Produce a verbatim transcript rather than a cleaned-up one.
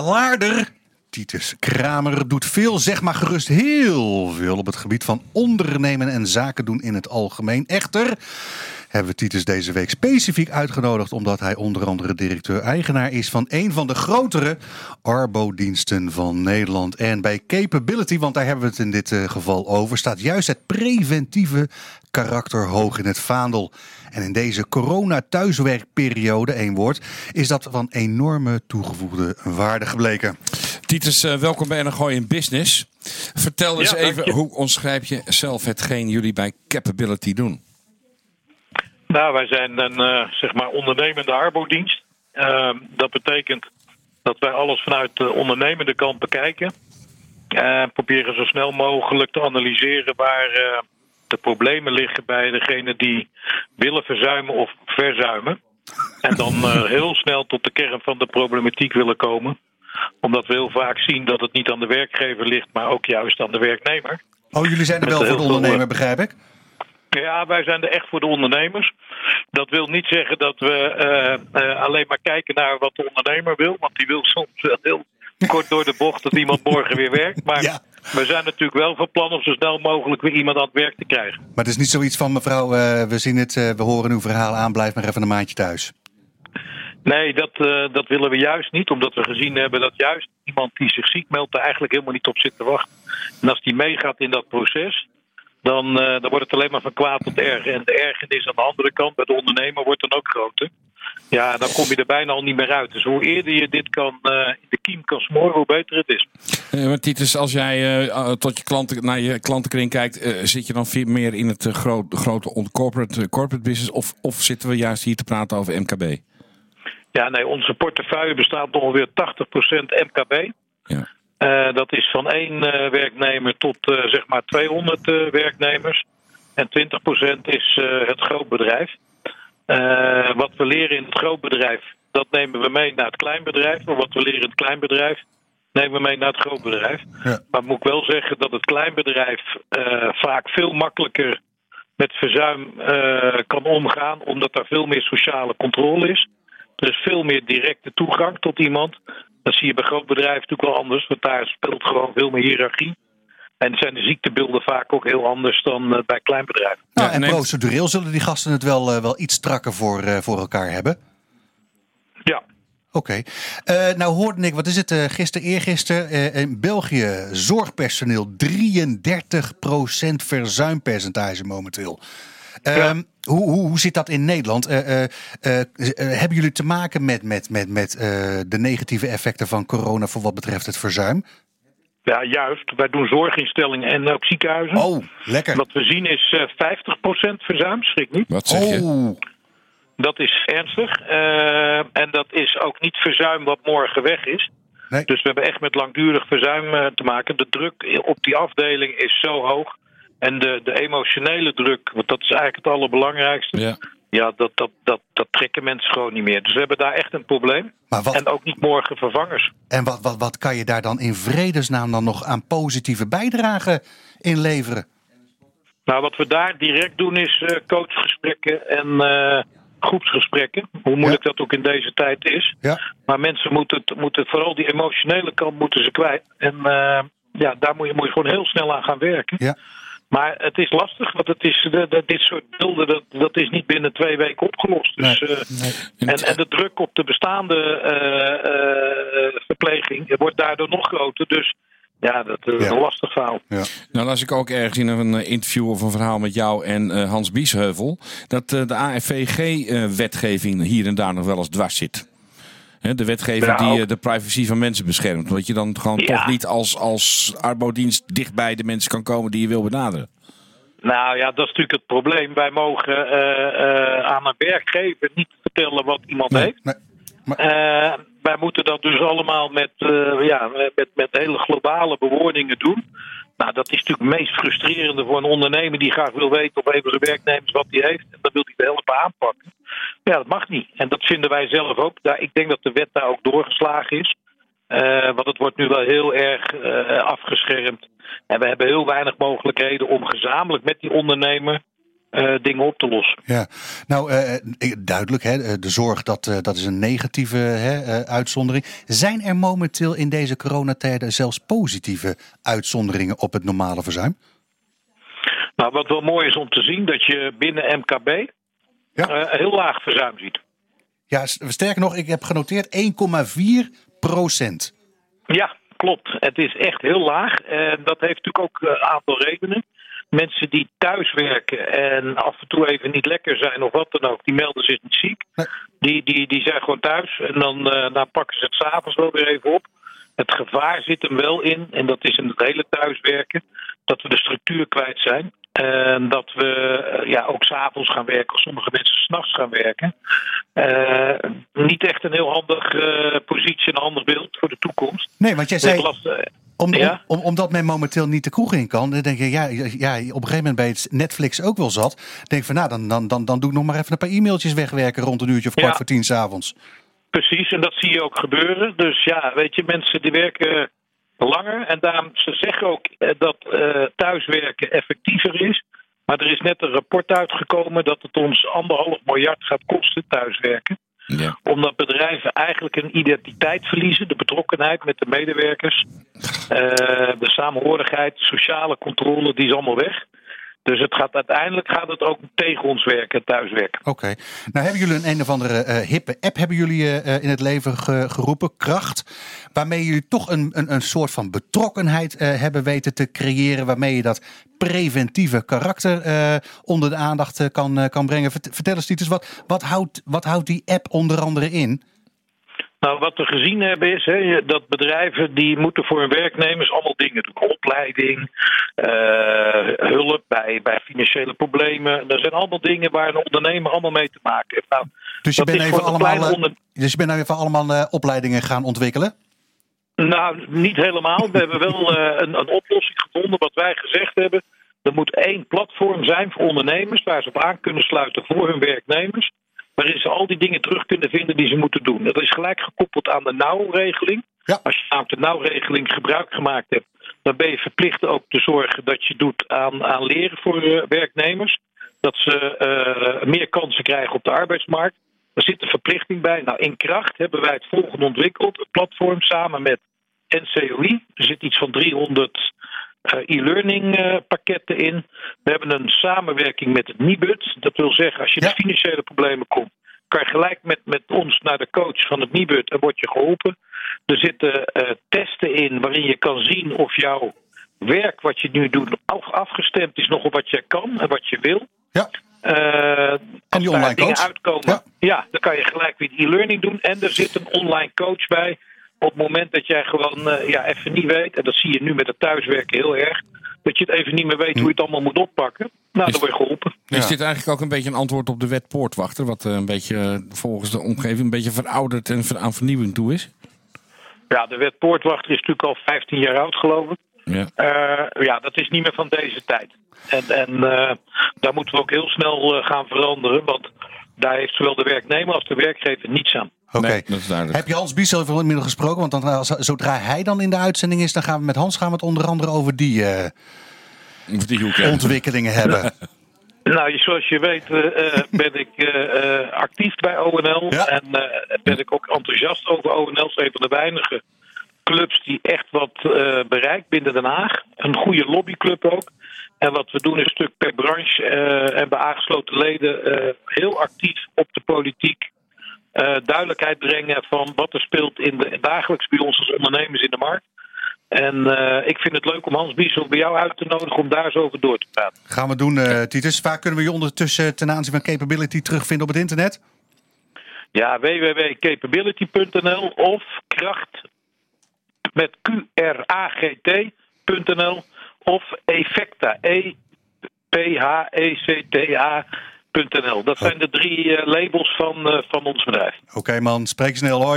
Laarder, Titus Kramer, doet veel, zeg maar gerust heel veel op het gebied van ondernemen en zaken doen in het algemeen. Echter hebben we Titus deze week specifiek uitgenodigd omdat hij onder andere directeur-eigenaar is van een van de grotere arbodiensten van Nederland. En bij Capability, want daar hebben we het in dit uh, geval over, staat juist het preventieve karakter hoog in het vaandel. En in deze corona-thuiswerkperiode, één woord, is dat van enorme toegevoegde waarde gebleken. Titus, uh, welkom bij N G O in Business. Vertel eens ja, even, hoe omschrijf je zelf hetgeen jullie bij Capability doen? Nou, wij zijn een uh, zeg maar ondernemende arbodienst. Uh, dat betekent dat wij alles vanuit de ondernemende kant bekijken. En uh, proberen zo snel mogelijk te analyseren waar uh, de problemen liggen bij degene die willen verzuimen of verzuimen. En dan uh, heel snel tot de kern van de problematiek willen komen. Omdat we heel vaak zien dat het niet aan de werkgever ligt, maar ook juist aan de werknemer. Oh, jullie zijn er wel voor de ondernemer, begrijp ik? Ja, wij zijn er echt voor de ondernemers. Dat wil niet zeggen dat we uh, uh, alleen maar kijken naar wat de ondernemer wil. Want die wil soms wel heel kort door de bocht dat iemand morgen weer werkt. Maar ja. We zijn natuurlijk wel van plan om zo snel mogelijk weer iemand aan het werk te krijgen. Maar het is niet zoiets van, mevrouw, uh, we zien het, uh, we horen uw verhaal aan, blijf maar even een maandje thuis. Nee, dat, uh, dat willen we juist niet. Omdat we gezien hebben dat juist iemand die zich ziek meldt er eigenlijk helemaal niet op zit te wachten. En als die meegaat in dat proces, dan, uh, dan wordt het alleen maar van kwaad tot erg. En de ergernis aan de andere kant bij de ondernemer wordt dan ook groter. Ja, dan kom je er bijna al niet meer uit. Dus hoe eerder je dit kan, uh, in de kiem kan smoren, hoe beter het is. Uh, maar Titus, als jij uh, tot je klanten, naar je klantenkring kijkt, uh, zit je dan veel meer in het uh, groot, grote corporate, uh, corporate business? Of, of zitten we juist hier te praten over M K B? Ja, nee, onze portefeuille bestaat ongeveer tachtig procent M K B. Ja. Uh, dat is van één uh, werknemer tot uh, zeg maar tweehonderd uh, werknemers. En twintig procent is uh, het grootbedrijf. Uh, wat we leren in het grootbedrijf, dat nemen we mee naar het kleinbedrijf. Of wat we leren in het kleinbedrijf, nemen we mee naar het grootbedrijf. Ja. Maar moet ik wel zeggen dat het kleinbedrijf uh, vaak veel makkelijker met verzuim uh, kan omgaan. Omdat daar veel meer sociale controle is. Er is veel meer directe toegang tot iemand. Dat zie je bij grootbedrijven natuurlijk wel anders. Want daar speelt gewoon veel meer hiërarchie. En zijn de ziektebeelden vaak ook heel anders dan uh, bij kleinbedrijven. Nou, en procedureel zullen die gasten het wel, uh, wel iets strakker voor, uh, voor elkaar hebben? Ja. Oké. Okay. Uh, nou hoorde ik, wat is het, uh, gisteren, eergisteren, uh, in België zorgpersoneel drieëndertig procent verzuimpercentage momenteel. Um, ja. hoe, hoe, hoe zit dat in Nederland? Uh, uh, uh, uh, hebben jullie te maken met, met, met, met uh, de negatieve effecten van corona voor wat betreft het verzuim? Ja, juist. Wij doen zorginstellingen en ook ziekenhuizen. Oh, lekker. Wat we zien is uh, vijftig procent verzuim, schrik niet. Wat zeg je? Oh. Dat is ernstig. Uh, en dat is ook niet verzuim wat morgen weg is. Nee. Dus we hebben echt met langdurig verzuim uh, te maken. De druk op die afdeling is zo hoog. En de, de emotionele druk, want dat is eigenlijk het allerbelangrijkste. Ja, ja dat, dat, dat, dat trekken mensen gewoon niet meer. Dus we hebben daar echt een probleem. Maar wat, en ook niet morgen vervangers. En wat, wat, wat kan je daar dan in vredesnaam dan nog aan positieve bijdrage in leveren? Nou, wat we daar direct doen is uh, coachgesprekken en uh, groepsgesprekken. Hoe moeilijk ja. dat ook in deze tijd is. Ja. Maar mensen moeten, moeten vooral die emotionele kant moeten ze kwijt. En uh, ja, daar moet je, moet je gewoon heel snel aan gaan werken. Ja. Maar het is lastig, want het is, de, de, dit soort beelden dat, dat is niet binnen twee weken opgelost. Dus, nee, uh, nee. En, en de druk op de bestaande uh, uh, verpleging wordt daardoor nog groter. Dus ja, dat is ja. een lastig verhaal. Ja. Nou las ik ook ergens in een interview of een verhaal met jou en uh, Hans Biesheuvel dat uh, de A F V G-wetgeving uh, hier en daar nog wel eens dwars zit. He, de wetgeving ja, die uh, de privacy van mensen beschermt. Dat je dan gewoon ja. toch niet als, als arbodienst dichtbij de mensen kan komen die je wil benaderen. Nou ja, dat is natuurlijk het probleem. Wij mogen uh, uh, aan een werkgever niet vertellen wat iemand nee, heeft. Nee, maar... uh, wij moeten dat dus allemaal met, uh, ja, met, met hele globale bewoordingen doen. Nou, dat is natuurlijk het meest frustrerende voor een ondernemer die graag wil weten op even zijn werknemers wat hij heeft. En dan wil hij helpen aanpakken. Ja, dat mag niet. En dat vinden wij zelf ook. Ik denk dat de wet daar ook doorgeslagen is. Uh, want het wordt nu wel heel erg uh, afgeschermd. En we hebben heel weinig mogelijkheden om gezamenlijk met die ondernemer uh, dingen op te lossen. Ja, nou uh, duidelijk, hè, de zorg dat, uh, dat is een negatieve hè, uh, uitzondering. Zijn er momenteel in deze coronatijden zelfs positieve uitzonderingen op het normale verzuim? Nou, wat wel mooi is om te zien, dat je binnen M K B ja. uh, heel laag verzuim ziet. Ja, sterker nog, ik heb genoteerd één komma vier procent. Ja, klopt. Het is echt heel laag. En dat heeft natuurlijk ook een aantal redenen. Mensen die thuis werken en af en toe even niet lekker zijn of wat dan ook, die melden zich niet ziek. Nee. Die, die, die zijn gewoon thuis en dan, uh, dan pakken ze het 's avonds wel weer even op. Het gevaar zit hem wel in, en dat is in het hele thuiswerken, dat we de structuur kwijt zijn. En dat we uh, ja, ook 's avonds gaan werken, of sommige mensen 's nachts gaan werken. Uh, niet echt een heel handig uh, positie, een handig beeld voor de toekomst. Nee, want jij zei, last, uh, om, ja? om, om, omdat men momenteel niet de kroeg in kan, dan denk je, ja, ja, op een gegeven moment bij het Netflix ook wel zat. Denk ik van, nou, dan, dan, dan, dan doe ik nog maar even een paar e-mailtjes wegwerken rond een uurtje of kwart ja. voor tien 's avonds. Precies, en dat zie je ook gebeuren. Dus ja, weet je, mensen die werken langer. En daarom, ze zeggen ook dat uh, thuiswerken effectiever is. Maar er is net een rapport uitgekomen dat het ons anderhalf miljard gaat kosten, thuiswerken. Ja. Omdat bedrijven eigenlijk een identiteit verliezen. De betrokkenheid met de medewerkers. Uh, de samenhorigheid, sociale controle, die is allemaal weg. Dus het gaat, uiteindelijk gaat het ook tegen ons werken, thuiswerken. Oké. Okay. Nou hebben jullie een een of andere uh, hippe app hebben jullie uh, in het leven ge, geroepen, Kracht. Waarmee jullie toch een, een, een soort van betrokkenheid uh, hebben weten te creëren. Waarmee je dat preventieve karakter uh, onder de aandacht uh, kan, uh, kan brengen. Vertel eens, Titus, wat, wat, houdt, wat houdt die app onder andere in? Nou, wat we gezien hebben is hè, dat bedrijven die moeten voor hun werknemers allemaal dingen doen. Opleiding, uh, hulp bij, bij financiële problemen. Dat zijn allemaal dingen waar een ondernemer allemaal mee te maken heeft. Nou, dus, je bent even allemaal, onder... dus je bent nou even allemaal uh, opleidingen gaan ontwikkelen? Nou, niet helemaal. We hebben wel uh, een, een oplossing gevonden. Wat wij gezegd hebben, er moet één platform zijn voor ondernemers waar ze op aan kunnen sluiten voor hun werknemers. Waarin ze al die dingen terug kunnen vinden die ze moeten doen. Dat is gelijk gekoppeld aan de nauwregeling. Ja. Als je namelijk de nauwregeling gebruik gemaakt hebt, dan ben je verplicht ook te zorgen dat je doet aan, aan leren voor uh, werknemers. Dat ze uh, meer kansen krijgen op de arbeidsmarkt. Er zit een verplichting bij. Nou, in Kracht hebben wij het volgende ontwikkeld. Een platform samen met N C O I. Er zit iets van driehonderd Uh, e-learning uh, pakketten in. We hebben een samenwerking met het Nibud. Dat wil zeggen, als je ja. in financiële problemen komt, kan je gelijk met, met ons naar de coach van het Nibud en word je geholpen. Er zitten uh, testen in waarin je kan zien of jouw werk wat je nu doet afgestemd is nog op wat je kan en wat je wil. Ja. Uh, en die online dingen coach. Uitkomen, ja. ja, dan kan je gelijk weer e-learning doen. En er zit een online coach bij. Op het moment dat jij gewoon uh, ja, even niet weet, en dat zie je nu met het thuiswerken heel erg, dat je het even niet meer weet hoe je het allemaal moet oppakken. Nou, is, dan word je geholpen. Is ja. dit eigenlijk ook een beetje een antwoord op de wet Poortwachter, wat uh, een beetje uh, volgens de omgeving een beetje verouderd en aan vernieuwing toe is? Ja, de wet Poortwachter is natuurlijk al vijftien jaar oud, geloof ik. Ja, uh, ja dat is niet meer van deze tijd. En, en uh, daar moeten we ook heel snel uh, gaan veranderen, want daar heeft zowel de werknemer als de werkgever niets aan. Oké. Okay. Nee, heb je Hans Biesheuvel inmiddels gesproken? Want dan, als, zodra hij dan in de uitzending is, dan gaan we met Hans gaan we het onder andere over die, uh, die hoek, ja. ontwikkelingen hebben. Nou, zoals je weet uh, ben ik uh, actief bij O N L. Ja. En uh, ben ik ook enthousiast over O N L. Het is een van de weinige clubs die echt wat uh, bereikt binnen Den Haag. Een goede lobbyclub ook. En wat we doen is een stuk per branche uh, en bij aangesloten leden uh, heel actief op de politiek. Uh, duidelijkheid brengen van wat er speelt in de, dagelijks bij ons als ondernemers in de markt. En uh, ik vind het leuk om Hans Biesheuvel bij jou uit te nodigen om daar eens over door te praten. Gaan we doen, uh, Titus. Waar kunnen we je ondertussen ten aanzien van Capability terugvinden op het internet? Ja, w w w punt capability punt n l of kracht met Q R A G T punt n l of Effecta, E P H E C T A punt n l. Dat zijn de drie uh, labels van, uh, van ons bedrijf. Oké okay, man, spreek snel, hoi.